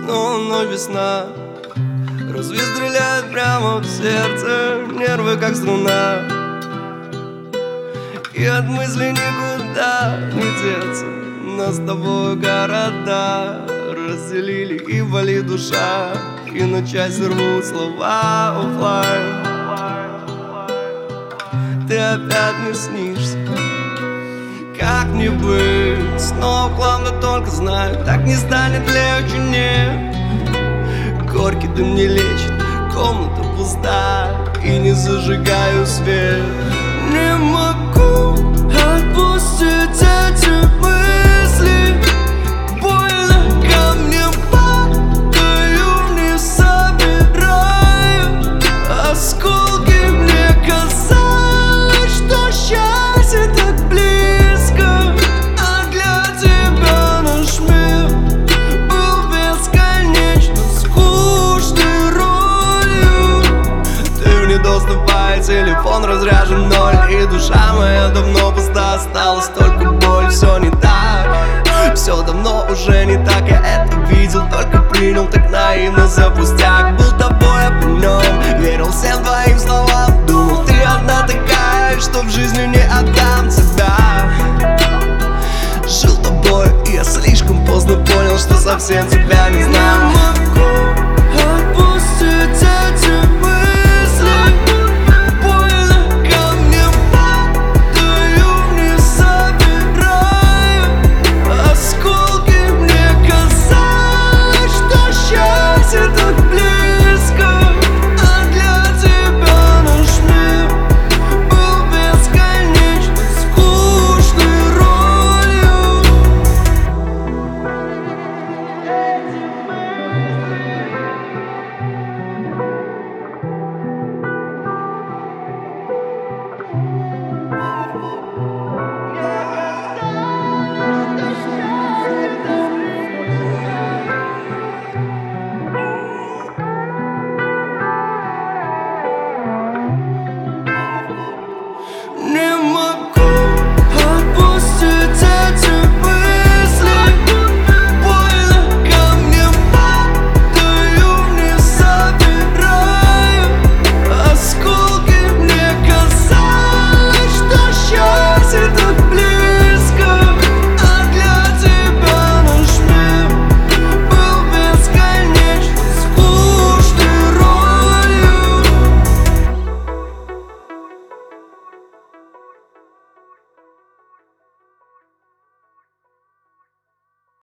снова ночь, весна. Разве стреляет прямо в сердце, нервы как струна. И от мысли никуда не деться. Нас с тобой города разделили, и болит душа, и на части рвут слова оффлайн. Ты опять мне снишься. Как мне быть? Снова главное только знаю, так не станет легче, нет. Горький дым не лечит, комната пуста, и не зажигаю свет. Не могу отпустить эти мысли. Больно камнем падаю, не собираю осколки. Мне казалось, что счастье так близко, а для тебя наш мир был бесконечно скучной ролью. Ты в недоступай, телефон разряжен ноль, и душа моя давно пуста, осталась только боль. Все не так, все давно уже не так. Я это видел, только принял так наивно за пустяк. Был тобой опьянен, верил всем твоим словам. Думал, ты одна такая, что в жизни не отдам тебя. Жил тобой, и я слишком поздно понял, что совсем тебя не знаю.